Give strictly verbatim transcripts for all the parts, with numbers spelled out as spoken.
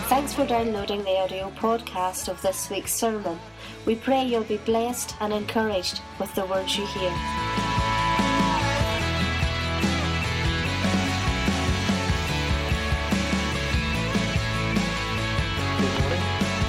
Thanks for downloading the audio podcast of this week's sermon. We pray you'll be blessed and encouraged with the words you hear. Good morning.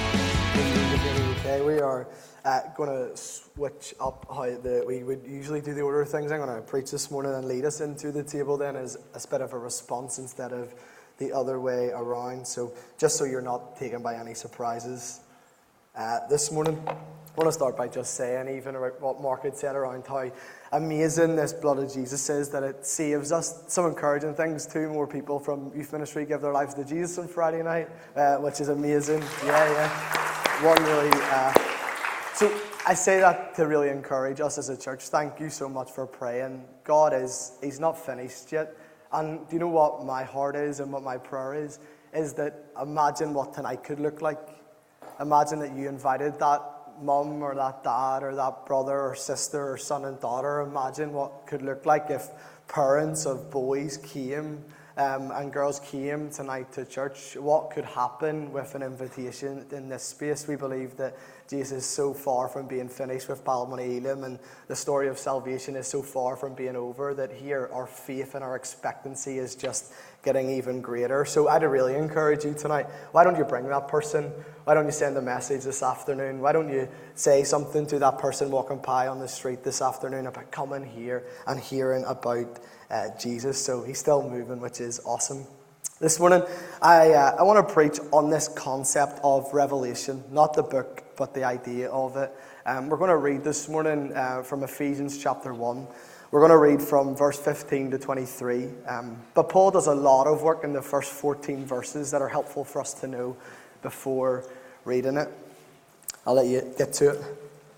Okay, we are uh, going to switch up how the, we would usually do the order of things. I'm going to preach this morning and lead us into the table then as a bit of a response instead of the other way around. So just so you're not taken by any surprises uh, this morning, I want to start by just saying even about what Mark had said around how amazing this blood of Jesus is, that it saves us. Some encouraging things. Two more people from youth ministry give their lives to Jesus on Friday night, uh, which is amazing. Yeah, yeah. One really... Uh, so I say that to really encourage us as a church. Thank you so much for praying. God is, He's not finished yet. And do you know what my heart is and what my prayer is? Is that imagine what tonight could look like. Imagine that you invited that mum or that dad or that brother or sister or son and daughter. Imagine what could look like if parents of boys came um, and girls came tonight to church. What could happen with an invitation in this space? We believe that Jesus is so far from being finished with Balmain Elim, and the story of salvation is so far from being over that here our faith and our expectancy is just getting even greater. So I'd really encourage you tonight, why don't you bring that person? Why don't you send a message this afternoon? Why don't you say something to that person walking by on the street this afternoon about coming here and hearing about uh, Jesus? So He's still moving, which is awesome. This morning, I uh, I want to preach on this concept of revelation, not the book, but the idea of it. Um, we're going to read this morning uh, from Ephesians chapter one. We're going to read from verse fifteen to twenty-three. Um, but Paul does a lot of work in the first fourteen verses that are helpful for us to know before reading it. I'll let you get to it.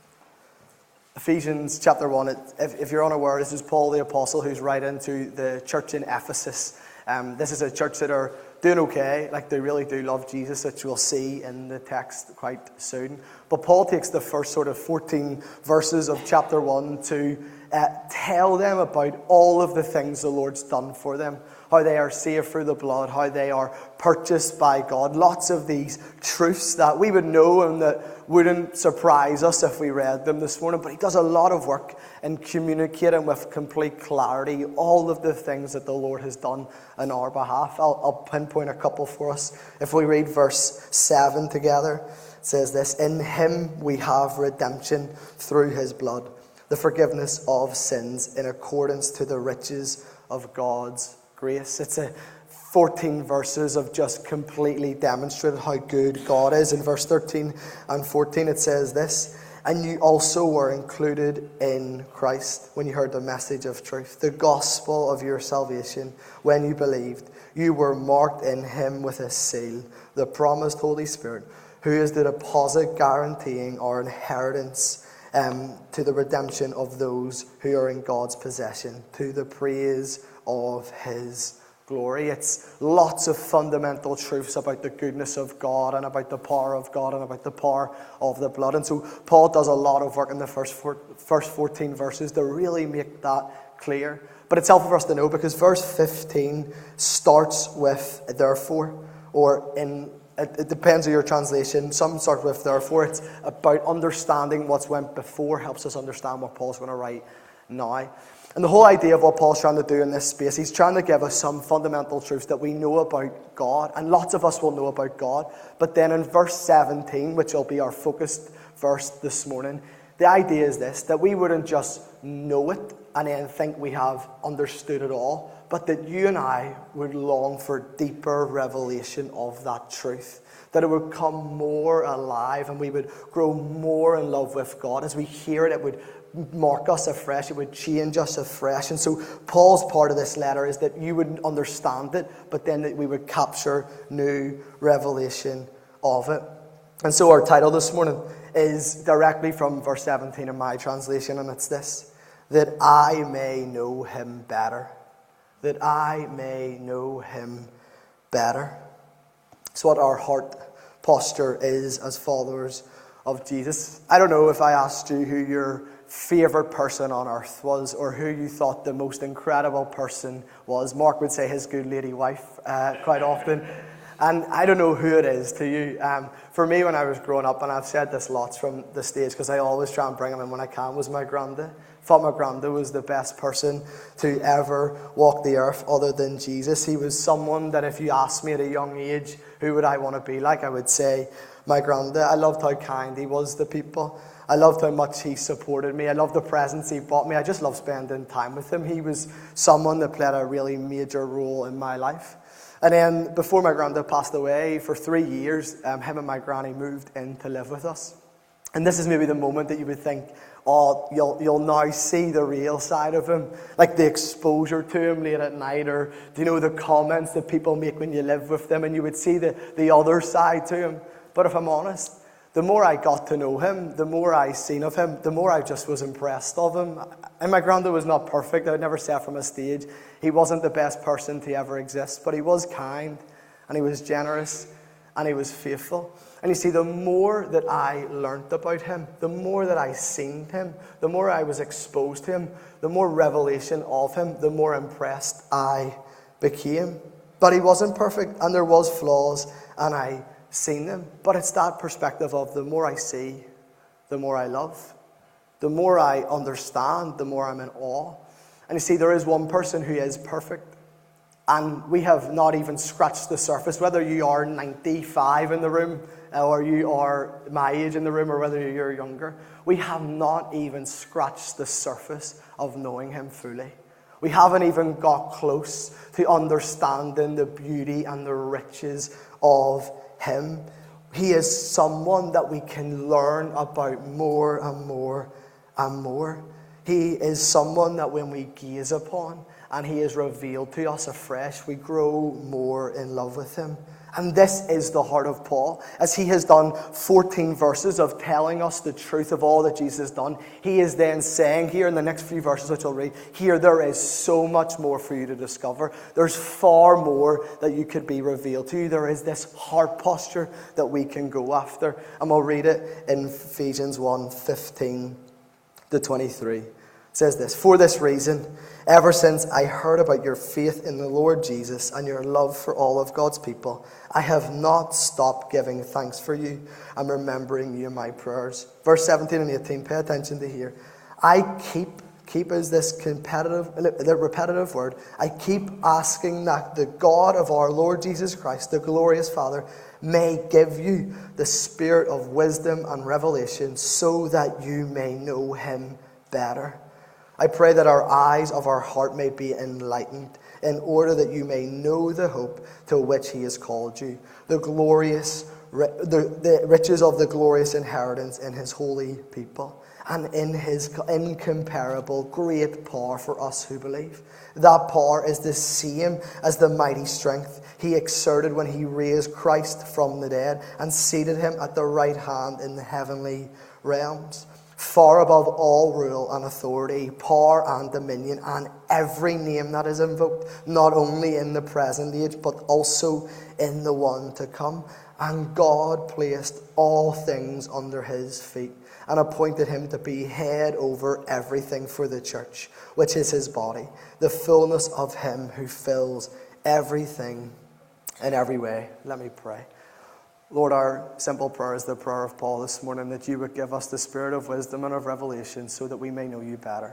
Ephesians chapter one, it, if, if you're unaware, this is Paul the Apostle who's writing to the church in Ephesus. Um, this is a church that are doing okay, like they really do love Jesus, which we'll see in the text quite soon. But Paul takes the first sort of fourteen verses of chapter one to uh, tell them about all of the things the Lord's done for them, how they are saved through the blood, how they are purchased by God. Lots of these truths that we would know and that wouldn't surprise us if we read them this morning. But he does a lot of work in communicating with complete clarity all of the things that the Lord has done on our behalf. I'll, I'll pinpoint a couple for us. If we read verse seven together, it says this: "In Him we have redemption through His blood, the forgiveness of sins in accordance to the riches of God's grace." It's a fourteen verses of just completely demonstrating how good God is. In verse thirteen and fourteen it says this: "And you also were included in Christ when you heard the message of truth, the gospel of your salvation. When you believed, you were marked in Him with a seal, the promised Holy Spirit, who is the deposit guaranteeing our inheritance um, to the redemption of those who are in God's possession, to the praise of His glory." It's lots of fundamental truths about the goodness of God and about the power of God and about the power of the blood. And so Paul does a lot of work in the first four, first fourteen verses to really make that clear. But it's helpful for us to know because verse fifteen starts with therefore, or in it, it depends on your translation. Some start with therefore. It's about understanding what's went before, helps us understand what Paul's going to write now. And the whole idea of what Paul's trying to do in this space, he's trying to give us some fundamental truths that we know about God, and lots of us will know about God. But then in verse seventeen, which will be our focused verse this morning, the idea is this: that we wouldn't just know it and then think we have understood it all, but that you and I would long for deeper revelation of that truth. That it would come more alive and we would grow more in love with God. As we hear it, it would mark us afresh, it would change us afresh. And so Paul's part of this letter is that you would understand it, but then that we would capture new revelation of it. And so our title this morning is directly from verse seventeen in my translation, and it's this: that I may know Him better. That I may know Him better. It's what our heart posture is as followers of Jesus. I don't know if I asked you who your favorite person on earth was, or who you thought the most incredible person was. Mark would say his good lady wife uh, quite often. And I don't know who it is to you. Um, for me, when I was growing up, and I've said this lots from the stage, because I always try and bring him in when I can, was my granddad. I thought my granddad was the best person to ever walk the earth other than Jesus. He was someone that if you asked me at a young age, who would I want to be like, I would say my granddad. I loved how kind he was to people. I loved how much he supported me. I loved the presents he bought me. I just loved spending time with him. He was someone that played a really major role in my life. And then before my granddad passed away, for three years, um, him and my granny moved in to live with us. And this is maybe the moment that you would think, oh, you'll you'll now see the real side of him. Like the exposure to him late at night, or do you know the comments that people make when you live with them, and you would see the, the other side to him. But if I'm honest, the more I got to know him, the more I seen of him, the more I just was impressed of him. And my granddad was not perfect. I would never say from a stage. He wasn't the best person to ever exist, but he was kind, and he was generous, and he was faithful. And you see, the more that I learnt about him, the more that I seen him, the more I was exposed to him, the more revelation of him, the more impressed I became. But he wasn't perfect, and there was flaws, and I seen them. But it's that perspective of the more I see, the more I love. The more I understand, the more I'm in awe. And you see, there is one person who is perfect. And we have not even scratched the surface. Whether you are ninety-five in the room, or you are my age in the room, or whether you're younger, we have not even scratched the surface of knowing him fully. We haven't even got close to understanding the beauty and the riches of him. He is someone that we can learn about more and more and more. He is someone that when we gaze upon and he is revealed to us afresh, we grow more in love with him. And this is the heart of Paul. As he has done fourteen verses of telling us the truth of all that Jesus has done, he is then saying here in the next few verses, which I'll read, here there is so much more for you to discover. There's far more that you could be revealed to you. There is this heart posture that we can go after. And we'll read it in Ephesians one, fifteen to twenty-three. It says this, "For this reason, ever since I heard about your faith in the Lord Jesus and your love for all of God's people, I have not stopped giving thanks for you and remembering you in my prayers." Verse seventeen and eighteen, pay attention to here. I keep, keep is this competitive, the repetitive word. I keep asking that the God of our Lord Jesus Christ, the glorious Father, may give you the spirit of wisdom and revelation so that you may know him better. I pray that our eyes of our heart may be enlightened, in order that you may know the hope to which he has called you, the glorious, the, the riches of the glorious inheritance in his holy people, and in his incomparable great power for us who believe. That power is the same as the mighty strength he exerted when he raised Christ from the dead and seated him at the right hand in the heavenly realms, far above all rule and authority, power and dominion, and every name that is invoked, not only in the present age, but also in the one to come. And God placed all things under his feet, and appointed him to be head over everything for the church, which is his body, the fullness of him who fills everything in every way. Let me pray. Lord, our simple prayer is the prayer of Paul this morning, that you would give us the spirit of wisdom and of revelation so that we may know you better.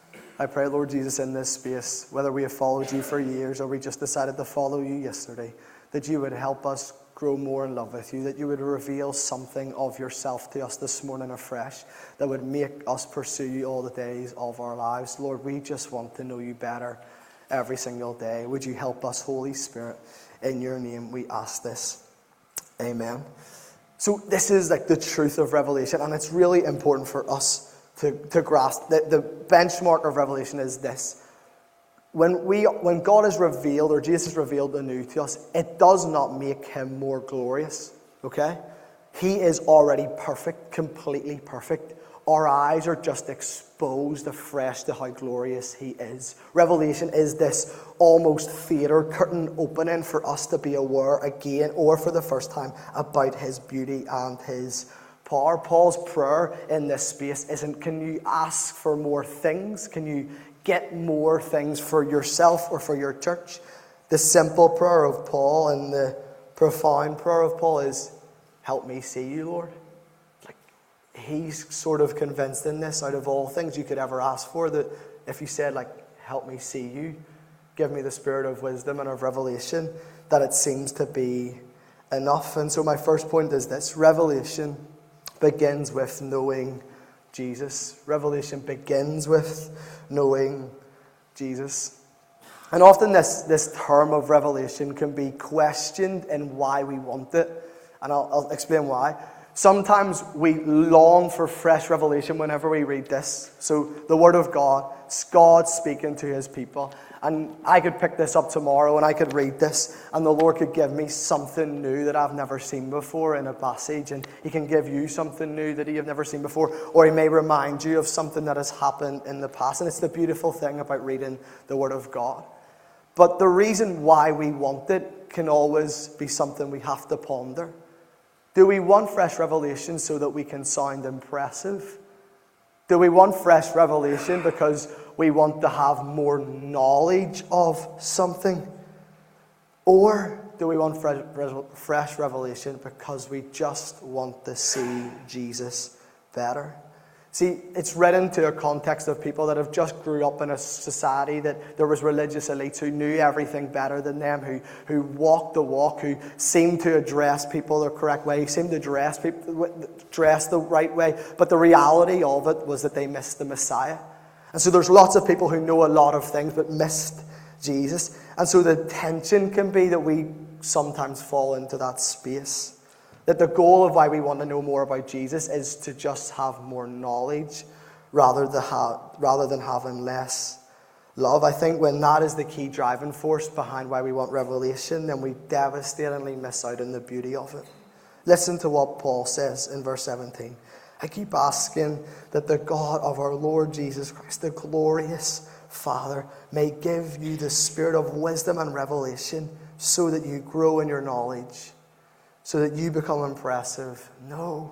I pray, Lord Jesus, in this space, whether we have followed you for years or we just decided to follow you yesterday, that you would help us grow more in love with you, that you would reveal something of yourself to us this morning afresh that would make us pursue you all the days of our lives. Lord, we just want to know you better every single day. Would you help us, Holy Spirit? In your name we ask this. Amen. So this is like the truth of Revelation, and it's really important for us to, to grasp that the benchmark of Revelation is this. When we, when God is revealed, or Jesus is revealed anew to us, it does not make him more glorious, okay? He is already perfect, completely perfect. Our eyes are just exposed afresh to how glorious he is. Revelation is this almost theater curtain opening for us to be aware again, or for the first time, about his beauty and his power. Paul's prayer in this space isn't, can you ask for more things? Can you get more things for yourself or for your church? The simple prayer of Paul in the profound prayer of Paul is, help me see you, Lord. Like, he's sort of convinced in this, out of all things you could ever ask for, that if you said, like, help me see you, give me the spirit of wisdom and of revelation, that it seems to be enough. And so my first point is this: revelation begins with knowing Jesus. Revelation begins with knowing Jesus. And often this, this term of revelation can be questioned in why we want it. And I'll, I'll explain why. Sometimes we long for fresh revelation whenever we read this. So the Word of God, it's God speaking to His people. And I could pick this up tomorrow and I could read this, and the Lord could give me something new that I've never seen before in a passage. And He can give you something new that you have never seen before. Or He may remind you of something that has happened in the past. And it's the beautiful thing about reading the Word of God. But the reason why we want it can always be something we have to ponder. Do we want fresh revelation so that we can sound impressive? Do we want fresh revelation because we want to have more knowledge of something? Or do we want fresh, fresh revelation because we just want to see Jesus better? See, it's written to a context of people that have just grew up in a society that there was religious elites who knew everything better than them, who, who walked the walk, who seemed to address people the correct way, who seemed to dress people dress the right way. But the reality of it was that they missed the Messiah. And so there's lots of people who know a lot of things but missed Jesus. And so the tension can be that we sometimes fall into that space. That the goal of why we want to know more about Jesus is to just have more knowledge rather than, ha- rather than having less love. I think when that is the key driving force behind why we want revelation, then we devastatingly miss out on the beauty of it. Listen to what Paul says in verse seventeen. I keep asking that the God of our Lord Jesus Christ, the glorious Father, may give you the spirit of wisdom and revelation so that you grow in your knowledge. So that you become impressive. No,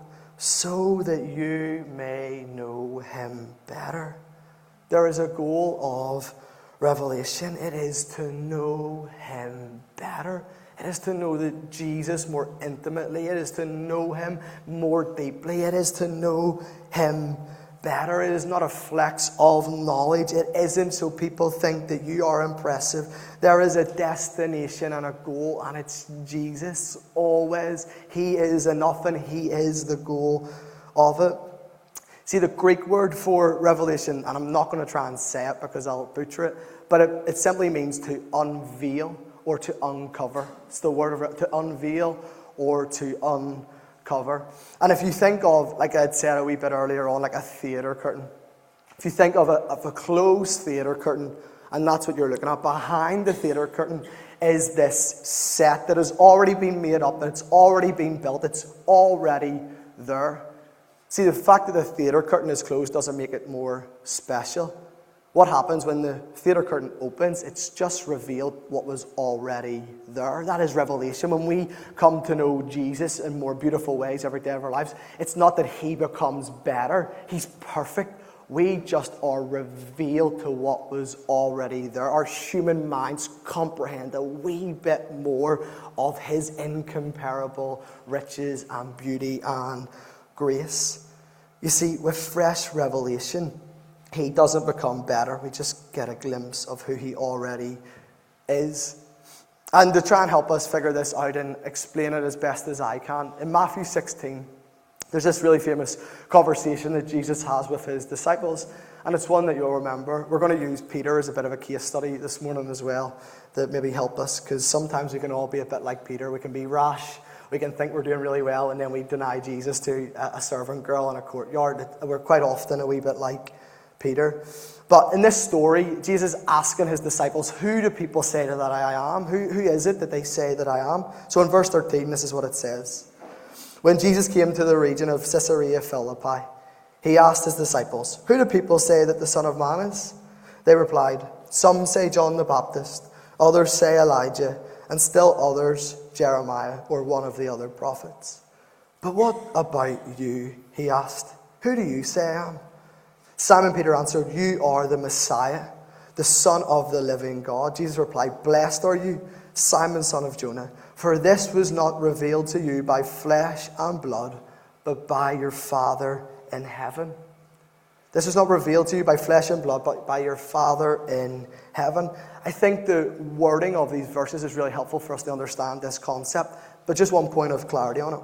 so that you may know Him better. There is a goal of revelation. It is to know Him better. It is to know that Jesus more intimately. It is to know Him more deeply. It is to know Him better. It is not a flex of knowledge. It isn't so people think that you are impressive. There is a destination and a goal, and it's Jesus always. He is enough, and He is the goal of it. See, the Greek word for revelation, and I'm not going to try and say it because I'll butcher it, but it, it simply means to unveil or to uncover. It's the word of to unveil or to uncover. Cover. And if you think of, like I had said a wee bit earlier on, like a theatre curtain. If you think of a, of a closed theatre curtain, and that's what you're looking at, behind the theatre curtain is this set that has already been made up, and it's already been built, it's already there. See, the fact that the theatre curtain is closed doesn't make it more special. What happens when the theatre curtain opens? It's just revealed what was already there. That is revelation. When we come to know Jesus in more beautiful ways every day of our lives, it's not that He becomes better. He's perfect. We just are revealed to what was already there. Our human minds comprehend a wee bit more of His incomparable riches and beauty and grace. You see, with fresh revelation, He doesn't become better. We just get a glimpse of who He already is. And to try and help us figure this out and explain it as best as I can, in Matthew sixteen, there's this really famous conversation that Jesus has with His disciples. And it's one that you'll remember. We're going to use Peter as a bit of a case study this morning as well, that maybe help us, because sometimes we can all be a bit like Peter. We can be rash. We can think we're doing really well, and then we deny Jesus to a servant girl in a courtyard. We're quite often a wee bit like Peter. But in this story, Jesus is asking His disciples, who do people say that I am? Who, who is it that they say that I am? So in verse thirteen, this is what it says. When Jesus came to the region of Caesarea Philippi, He asked His disciples, who do people say that the Son of Man is? They replied, some say John the Baptist, others say Elijah, and still others Jeremiah or one of the other prophets. But what about you? He asked. Who do you say I am? Simon Peter answered, you are the Messiah, the Son of the living God. Jesus replied, blessed are you, Simon, son of Jonah, For this was not revealed to you by flesh and blood, but by your Father in heaven. This was not revealed to you by flesh and blood, but by your Father in heaven. I think the wording of these verses is really helpful for us to understand this concept, but just one point of clarity on it.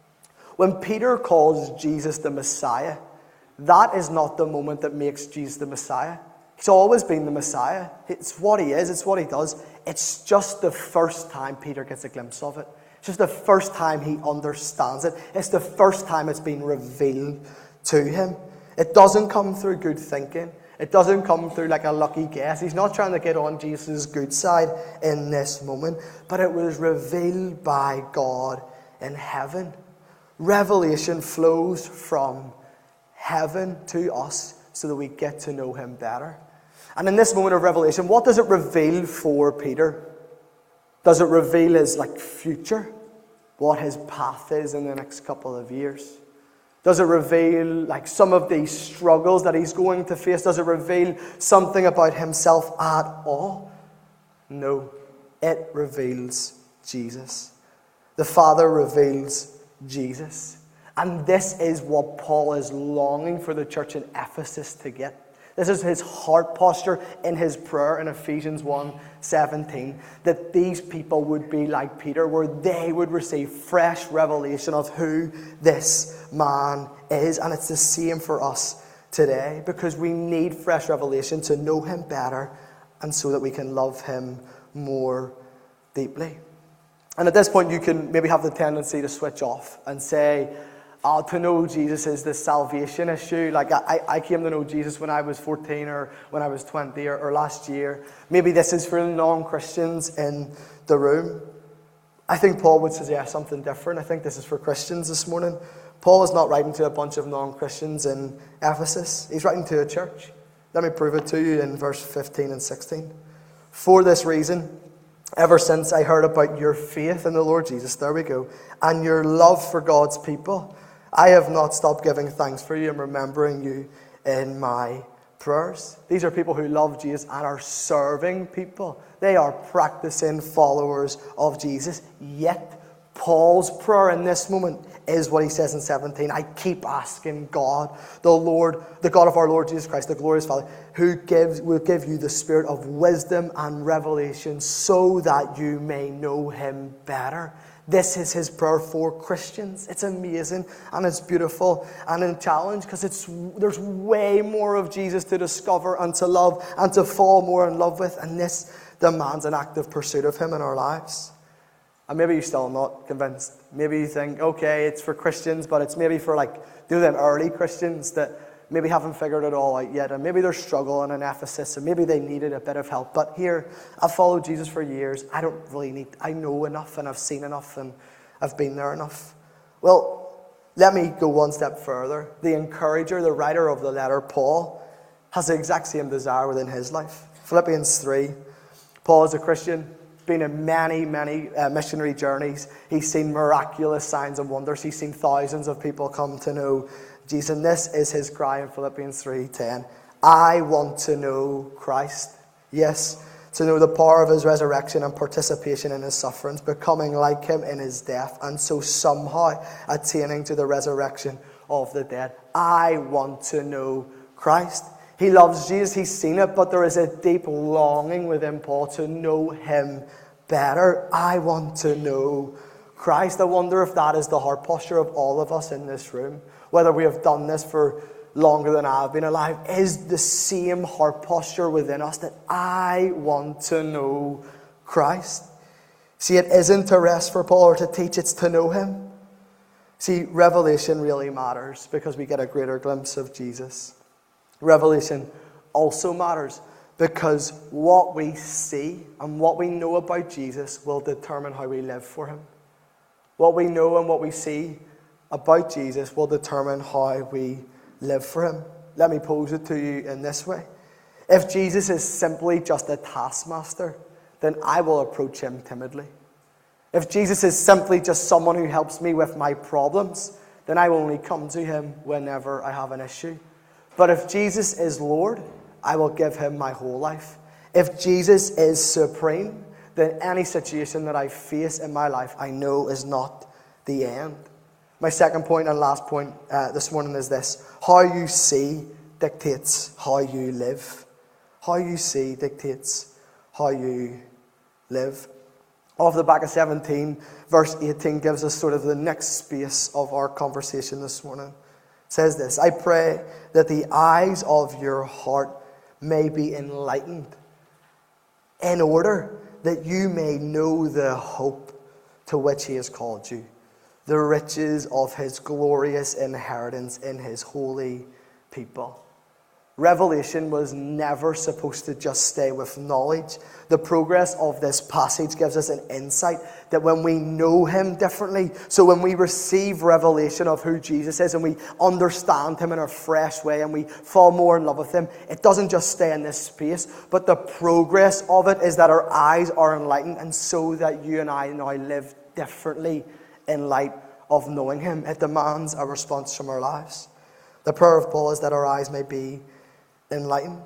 When Peter calls Jesus the Messiah, that is not the moment that makes Jesus the Messiah. He's always been the Messiah. It's what he is. It's what he does. It's just the first time Peter gets a glimpse of it. It's just the first time he understands it. It's the first time it's been revealed to him. It doesn't come through good thinking. It doesn't come through like a lucky guess. He's not trying to get on Jesus' good side in this moment. But it was revealed by God in heaven. Revelation flows from heaven to us so that we get to know him better. And in this moment of revelation, what does it reveal for Peter? Does it reveal his like future? What his path is in the next couple of years? Does it reveal like some of these struggles that he's going to face? Does it reveal something about himself at all? No. It reveals Jesus. The Father reveals Jesus. And this is what Paul is longing for the church in Ephesus to get. This is his heart posture in his prayer in Ephesians one seventeen, that these people would be like Peter, where they would receive fresh revelation of who this man is. And it's the same for us today, because we need fresh revelation to know him better and so that we can love him more deeply. And at this point, you can maybe have the tendency to switch off and say, Uh, to know Jesus is the salvation issue. Like I, I came to know Jesus when I was fourteen or when I was twenty or, or last year. Maybe this is for non-Christians in the room. I think Paul would suggest something different. I think this is for Christians this morning. Paul is not writing to a bunch of non-Christians in Ephesus. He's writing to a church. Let me prove it to you in verse fifteen and sixteen. For this reason, ever since I heard about your faith in the Lord Jesus, there we go, and your love for God's people, I have not stopped giving thanks for you and remembering you in my prayers. These are people who love Jesus and are serving people. They are practicing followers of Jesus. Yet, Paul's prayer in this moment is what he says in seventeen. I keep asking God, the Lord, the God of our Lord Jesus Christ, the glorious Father, who gives will give you the spirit of wisdom and revelation so that you may know him better. This is his prayer for Christians. It's amazing and it's beautiful and a challenge, because it's there's way more of Jesus to discover and to love and to fall more in love with, and this demands an active pursuit of him in our lives. And maybe you're still not convinced. Maybe you think, okay, it's for Christians, but it's maybe for like, do them early Christians that maybe haven't figured it all out yet, and maybe they're struggling in Ephesus, and maybe they needed a bit of help. But here, I've followed Jesus for years. I don't really need, I know enough, and I've seen enough, and I've been there enough. Well, let me go one step further. The encourager, the writer of the letter, Paul, has the exact same desire within his life. Philippians three. Paul is a Christian, been in many, many uh, missionary journeys. He's seen miraculous signs and wonders. He's seen thousands of people come to know Jesus. And this is his cry in Philippians three ten. I want to know Christ. Yes, to know the power of his resurrection and participation in his sufferings, becoming like him in his death, and so somehow attaining to the resurrection of the dead. I want to know Christ. He loves Jesus, he's seen it, but there is a deep longing within Paul to know him better. I want to know Christ. I wonder if that is the heart posture of all of us in this room. Whether we have done this for longer than I've been alive, is the same heart posture within us that I want to know Christ. See, it isn't to rest for Paul or to teach, it's to know him. See, revelation really matters because we get a greater glimpse of Jesus. Revelation also matters because what we see and what we know about Jesus will determine how we live for him. What we know and what we see about Jesus will determine how we live for him. Let me pose it to you in this way. If Jesus is simply just a taskmaster, then I will approach him timidly. If Jesus is simply just someone who helps me with my problems, then I will only come to him whenever I have an issue. But if Jesus is Lord, I will give him my whole life. If Jesus is supreme, that any situation that I face in my life, I know is not the end. My second point and last point uh, this morning is this. How you see dictates how you live. How you see dictates how you live. Off the back of seventeen, verse eighteen gives us sort of the next space of our conversation this morning. It says this, I pray that the eyes of your heart may be enlightened, in order that you may know the hope to which he has called you, the riches of his glorious inheritance in his holy people. Revelation was never supposed to just stay with knowledge. The progress of this passage gives us an insight that when we know him differently, so when we receive revelation of who Jesus is and we understand him in a fresh way and we fall more in love with him, it doesn't just stay in this space, but the progress of it is that our eyes are enlightened, and so that you and I now live differently in light of knowing him. It demands a response from our lives. The prayer of Paul is that our eyes may be enlightened.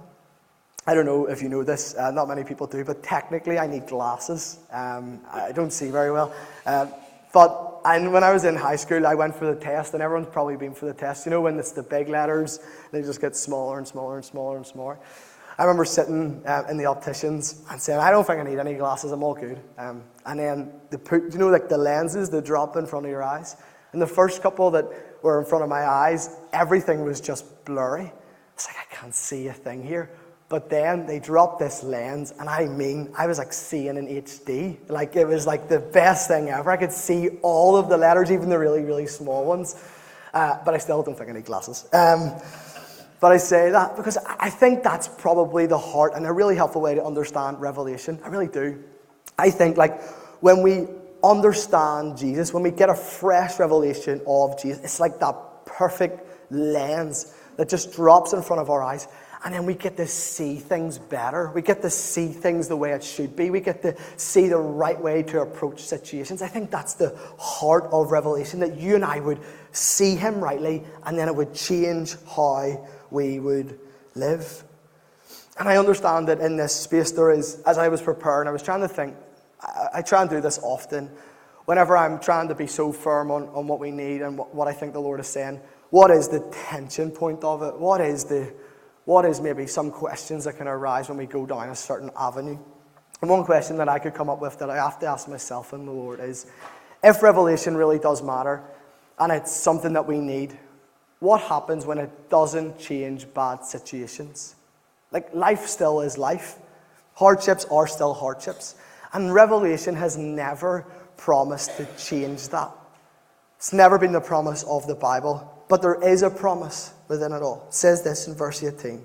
I don't know if you know this, uh, not many people do, but technically I need glasses. Um, I don't see very well. Uh, but and when I was in high school, I went for the test, and everyone's probably been for the test. You know, when it's the big letters, they just get smaller and smaller and smaller and smaller. I remember sitting uh, in the opticians and saying, I don't think I need any glasses, I'm all good. Um, and then, they put, you know, like the lenses, they drop in front of your eyes. And the first couple that were in front of my eyes, everything was just blurry. It's like, I can't see a thing here. But then they dropped this lens, and I mean, I was like seeing in H D. Like, it was like the best thing ever. I could see all of the letters, even the really, really small ones. Uh, but I still don't think I need glasses. Um, but I say that because I think that's probably the heart and a really helpful way to understand Revelation. I really do. I think, like, when we understand Jesus, when we get a fresh revelation of Jesus, it's like that perfect lens that just drops in front of our eyes, and then we get to see things better. We get to see things the way it should be. We get to see the right way to approach situations. I think that's the heart of Revelation, that you and I would see him rightly, and then it would change how we would live. And I understand that in this space there is, as I was preparing, I was trying to think, I, I try and do this often, whenever I'm trying to be so firm on, on what we need and what, what I think the Lord is saying. What is the tension point of it? What is the, what is maybe some questions that can arise when we go down a certain avenue? And one question that I could come up with that I have to ask myself and the Lord is, if revelation really does matter, and it's something that we need, what happens when it doesn't change bad situations? Like, life still is life. Hardships are still hardships. And revelation has never promised to change that. It's never been the promise of the Bible. But there is a promise within it all. It says this in verse eighteen.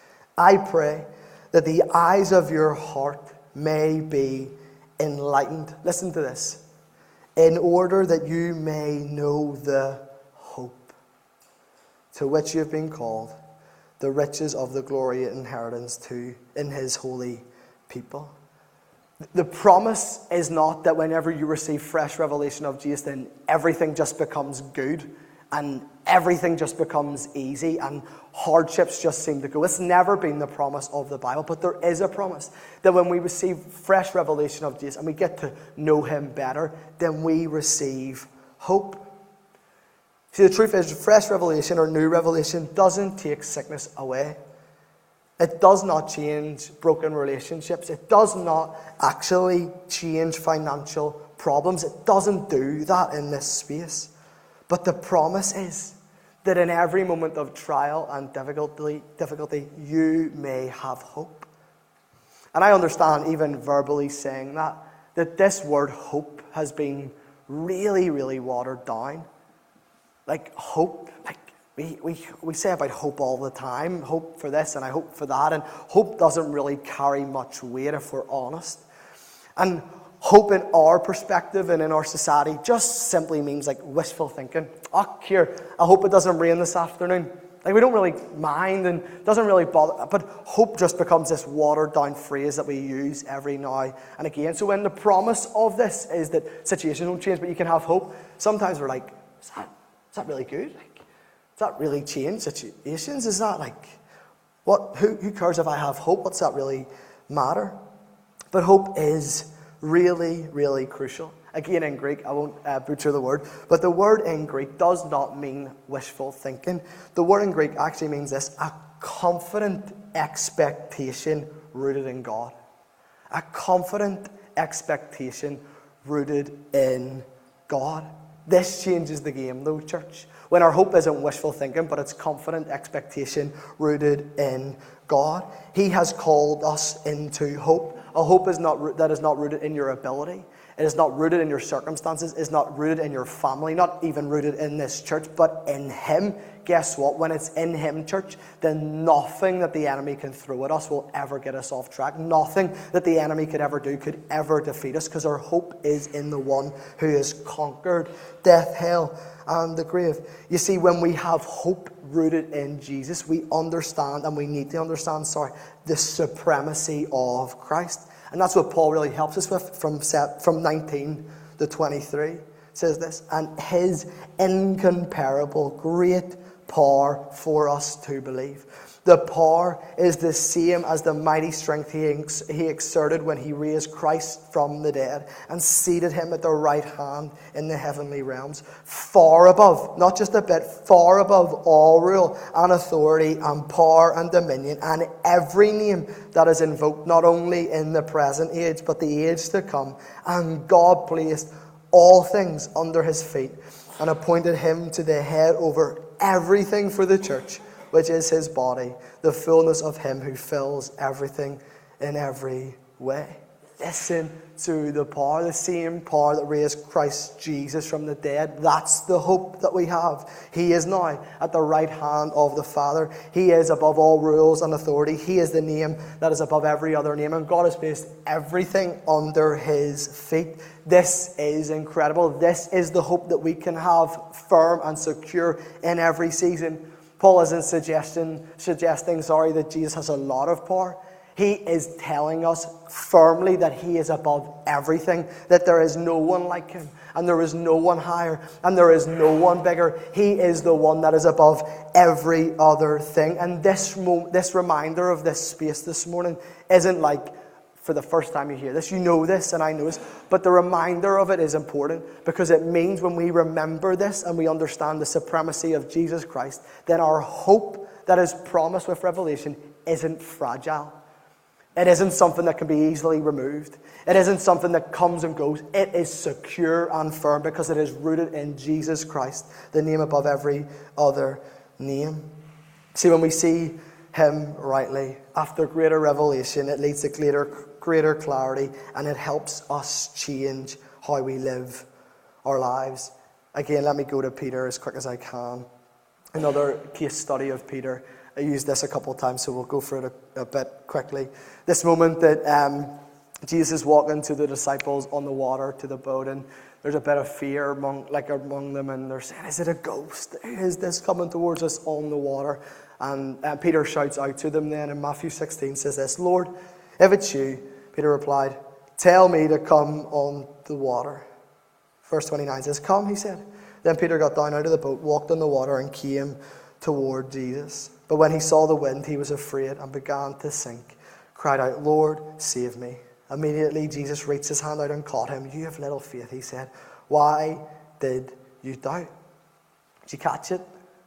I pray that the eyes of your heart may be enlightened. Listen to this. In order that you may know the hope to which you have been called, the riches of the glory inheritance to in his holy people. The promise is not that whenever you receive fresh revelation of Jesus, then everything just becomes good and everything just becomes easy and hardships just seem to go. It's never been the promise of the Bible, but there is a promise that when we receive fresh revelation of Jesus and we get to know him better, then we receive hope. See, the truth is, fresh revelation or new revelation doesn't take sickness away. It does not change broken relationships. It does not actually change financial problems. It doesn't do that in this space. But the promise is that in every moment of trial and difficulty, difficulty, you may have hope. And I understand, even verbally saying that, that this word hope has been really, really watered down. Like hope, like we, we, we say about hope all the time, hope for this and I hope for that, and hope doesn't really carry much weight if we're honest. And hope in our perspective and in our society just simply means like wishful thinking. Oh, here, I hope it doesn't rain this afternoon. Like, we don't really mind and doesn't really bother. But hope just becomes this watered down phrase that we use every now and again. So when the promise of this is that situations don't change, but you can have hope, sometimes we're like, is that, is that really good? Like, does that really change situations? Is that like, what? Who, who cares if I have hope? What's that really matter? But hope is really, really crucial. Again, in Greek, I won't uh, butcher the word, but the word in Greek does not mean wishful thinking. The word in Greek actually means this: a confident expectation rooted in God. A confident expectation rooted in God. This changes the game, though, church. When our hope isn't wishful thinking, but it's confident expectation rooted in God. He has called us into hope. A hope is not that is not rooted in your ability. It is not rooted in your circumstances. It's not rooted in your family. Not even rooted in this church, but in Him. Guess what? When it's in Him, church, then nothing that the enemy can throw at us will ever get us off track. Nothing that the enemy could ever do could ever defeat us, because our hope is in the one who has conquered death, hell, and the grave. You see, when we have hope rooted in Jesus, we understand, and we need to understand, sorry, the supremacy of Christ. And that's what Paul really helps us with from, from nineteen to twenty-three. It says this: and His incomparable great power for us to believe. The power is the same as the mighty strength he, ex- he exerted when He raised Christ from the dead and seated Him at the right hand in the heavenly realms, far above, not just a bit, far above all rule and authority and power and dominion and every name that is invoked, not only in the present age but the age to come. And God placed all things under His feet and appointed Him to the head over everything for the church, which is His body, the fullness of Him who fills everything in every way. Listen to the power, the same power that raised Christ Jesus from the dead. That's the hope that we have. He is now at the right hand of the Father. He is above all rules and authority. He is the name that is above every other name. And God has placed everything under His feet. This is incredible. This is the hope that we can have firm and secure in every season. Paul isn't suggesting, suggesting sorry, that Jesus has a lot of power. He is telling us firmly that He is above everything, that there is no one like Him, and there is no one higher, and there is no one bigger. He is the one that is above every other thing. And this, mo- this reminder of this space this morning isn't like, for the first time you hear this, you know this and I know this, but the reminder of it is important, because it means when we remember this and we understand the supremacy of Jesus Christ, then our hope that is promised with Revelation isn't fragile. It isn't something that can be easily removed. It isn't something that comes and goes. It is secure and firm because it is rooted in Jesus Christ, the name above every other name. See, when we see Him rightly, after greater revelation, it leads to greater, greater clarity, and it helps us change how we live our lives. Again, let me go to Peter as quick as I can. Another case study of Peter. I used this a couple of times, so we'll go through it a, a bit quickly. This moment that um, Jesus is walking to the disciples on the water to the boat, and there's a bit of fear among, like among them, and they're saying, "Is it a ghost? Is this coming towards us on the water?" And uh, Peter shouts out to them then in Matthew sixteen, says this: "Lord, if it's you," Peter replied, "tell me to come on the water." Verse twenty-nine says, "Come," he said. Then Peter got down out of the boat, walked on the water, and came toward Jesus. But when he saw the wind, he was afraid and began to sink. Cried out, "Lord, save me." Immediately Jesus reached his hand out and caught him. "You have little faith," he said. "Why did you doubt?" Did you catch it?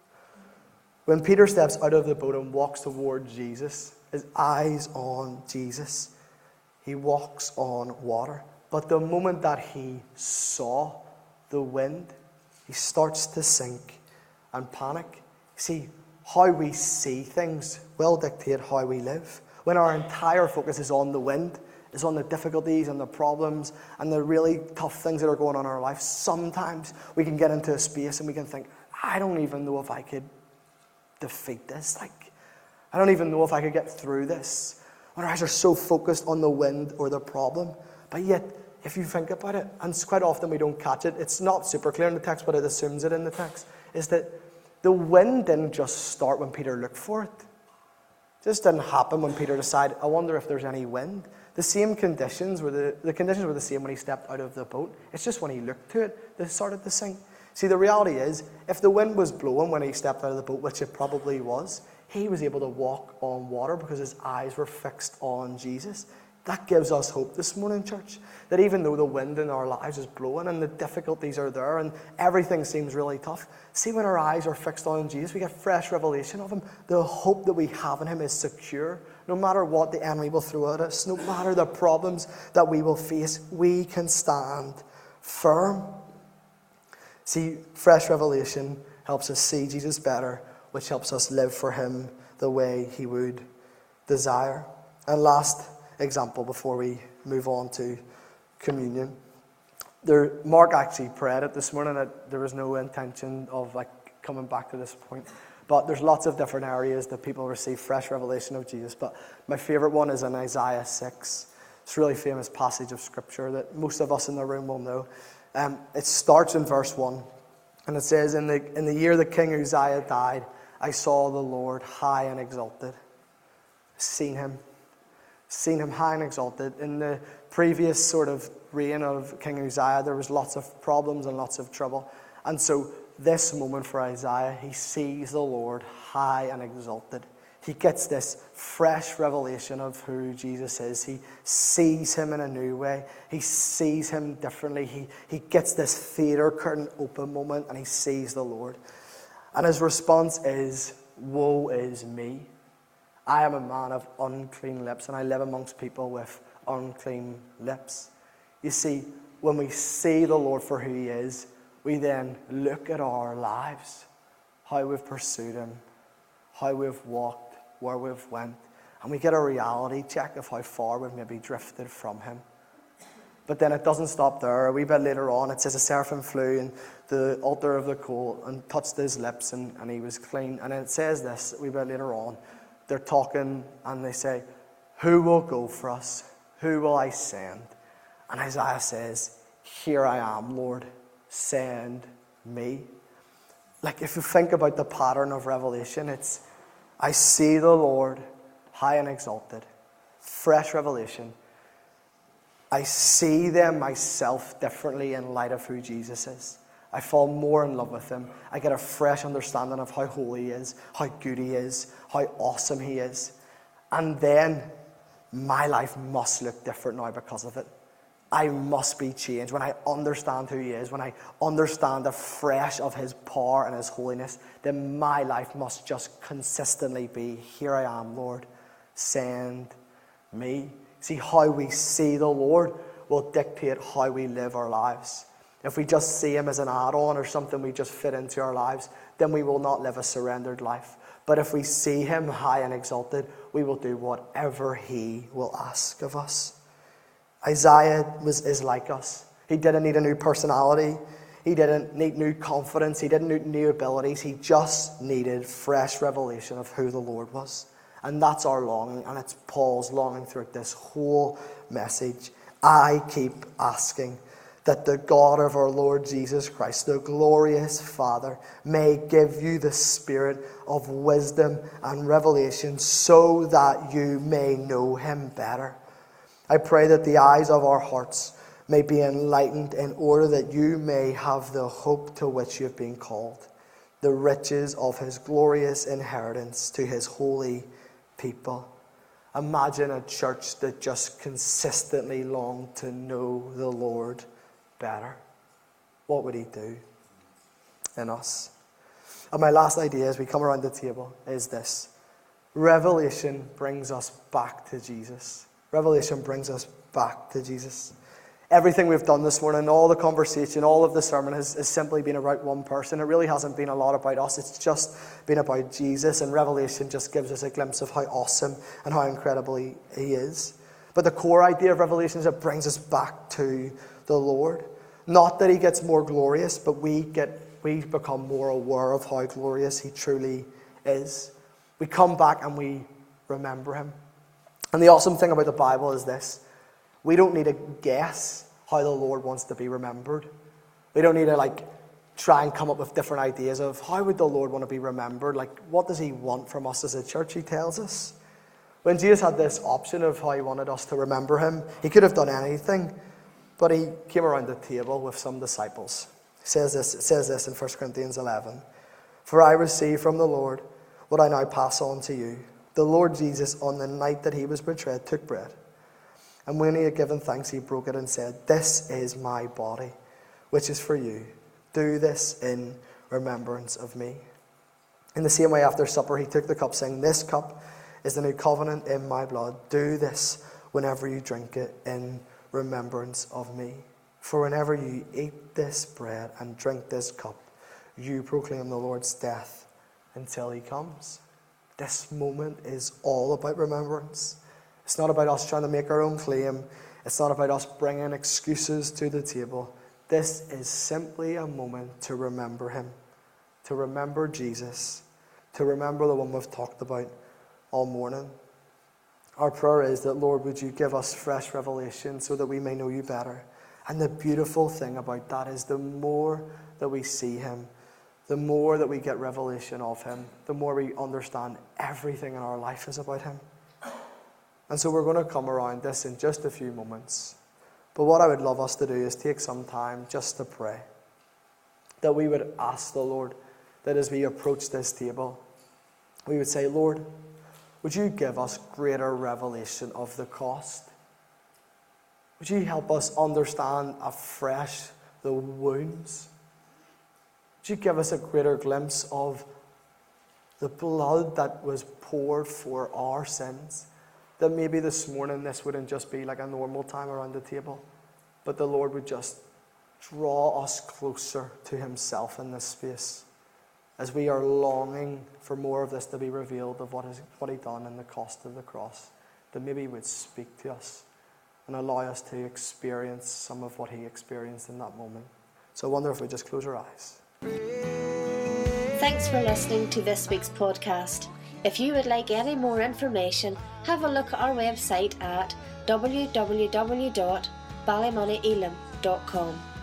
When Peter steps out of the boat and walks toward Jesus, his eyes on Jesus, he walks on water. But the moment that he saw the wind, he starts to sink and panic. See, how we see things will dictate how we live. When our entire focus is on the wind, is on the difficulties and the problems and the really tough things that are going on in our life, sometimes we can get into a space and we can think, I don't even know if I could defeat this. Like, I don't even know if I could get through this. When our eyes are so focused on the wind or the problem. But yet, if you think about it, and quite often we don't catch it, it's not super clear in the text, but it assumes it in the text, is that the wind didn't just start when Peter looked for it. It just didn't happen when Peter decided, I wonder if there's any wind. The same conditions were the, the conditions were the same when he stepped out of the boat. It's just when he looked to it, they started to sink. See, the reality is, if the wind was blowing when he stepped out of the boat, which it probably was, he was able to walk on water because his eyes were fixed on Jesus. That gives us hope this morning, church. That even though the wind in our lives is blowing and the difficulties are there and everything seems really tough, see, when our eyes are fixed on Jesus, we get fresh revelation of him. The hope that we have in him is secure. No matter what the enemy will throw at us, no matter the problems that we will face, we can stand firm. See, fresh revelation helps us see Jesus better, which helps us live for him the way he would desire. And last example before we move on to communion. There, Mark actually prayed it this morning. That there was no intention of like coming back to this point. But there's lots of different areas that people receive fresh revelation of Jesus. But my favourite one is in Isaiah six. It's a really famous passage of Scripture that most of us in the room will know. Um, it starts in verse one. And it says, in the, in the year that King Uzziah died, I saw the Lord high and exalted. Seen him. Seen him high and exalted. In the previous sort of reign of King Uzziah, there was lots of problems and lots of trouble. And so this moment for Isaiah, he sees the Lord high and exalted. He gets this fresh revelation of who Jesus is. He sees him in a new way. He sees him differently. He, he gets this theater curtain open moment and he sees the Lord. And his response is, woe is me. I am a man of unclean lips and I live amongst people with unclean lips. You see, when we see the Lord for who he is, we then look at our lives, how we've pursued him, how we've walked, where we've went, and we get a reality check of how far we've maybe drifted from him. But then it doesn't stop there. A wee bit later on, it says a seraphim flew in the altar of the coal and touched his lips, and, and he was clean. And then it says this a wee bit later on. They're talking, and they say, who will go for us? Who will I send? And Isaiah says, here I am, Lord. Send me. Like, if you think about the pattern of Revelation, it's, I see the Lord high and exalted. Fresh revelation. I see them myself differently in light of who Jesus is. I fall more in love with him. I get a fresh understanding of how holy he is, how good he is, how awesome he is. And then my life must look different now because of it. I must be changed. When I understand who he is, when I understand the fresh of his power and his holiness, then my life must just consistently be, here I am, Lord, send me. See, how we see the Lord will dictate how we live our lives. If we just see him as an add-on or something we just fit into our lives, then we will not live a surrendered life. But if we see him high and exalted, we will do whatever he will ask of us. Isaiah was, is like us. He didn't need a new personality. He didn't need new confidence. He didn't need new abilities. He just needed fresh revelation of who the Lord was. And that's our longing, and it's Paul's longing throughout this whole message. I keep asking that the God of our Lord Jesus Christ, the glorious Father, may give you the spirit of wisdom and revelation so that you may know him better. I pray that the eyes of our hearts may be enlightened in order that you may have the hope to which you have been called, the riches of his glorious inheritance to his holy people. Imagine a church that just consistently longed to know the Lord better. What would he do in us? And my last idea as we come around the table is this. Revelation brings us back to Jesus. Revelation brings us back to Jesus. Everything we've done this morning, all the conversation, all of the sermon has, has simply been about one person. It really hasn't been a lot about us. It's just been about Jesus. And Revelation just gives us a glimpse of how awesome and how incredible he, he is. But the core idea of Revelation is it brings us back to the Lord. Not that he gets more glorious, but we get we become more aware of how glorious he truly is. We come back and we remember him. And the awesome thing about the Bible is this. We don't need to guess how the Lord wants to be remembered. We don't need to like try and come up with different ideas of how would the Lord want to be remembered. Like, what does he want from us as a church, he tells us. When Jesus had this option of how he wanted us to remember him, he could have done anything. But he came around the table with some disciples. It says this, it says this in First Corinthians eleven. For I received from the Lord what I now pass on to you. The Lord Jesus, on the night that he was betrayed, took bread. And when he had given thanks, he broke it and said, "This is my body, which is for you. Do this in remembrance of me." In the same way, after supper, he took the cup, saying, "This cup is the new covenant in my blood. Do this whenever you drink it in remembrance of me. For whenever you eat this bread and drink this cup, you proclaim the Lord's death until he comes." This moment is all about remembrance. It's not about us trying to make our own claim. It's not about us bringing excuses to the table. This is simply a moment to remember him, to remember Jesus, to remember the one we've talked about all morning. Our prayer is that, Lord, would you give us fresh revelation so that we may know you better. And the beautiful thing about that is the more that we see him, the more that we get revelation of him, the more we understand everything in our life is about him. And so we're going to come around this in just a few moments. But what I would love us to do is take some time just to pray. That we would ask the Lord that as we approach this table, we would say, "Lord, would you give us greater revelation of the cost? Would you help us understand afresh the wounds? Would you give us a greater glimpse of the blood that was poured for our sins? That maybe this morning this wouldn't just be like a normal time around the table, but the Lord would just draw us closer to himself in this space as we are longing for more of this to be revealed of what is what he done and the cost of the cross. That maybe he would speak to us and allow us to experience some of what he experienced in that moment. So I wonder if we just close our eyes. Thanks for listening to this week's podcast. If you would like any more information, have a look at our website at w w w dot ballymoney elim dot com.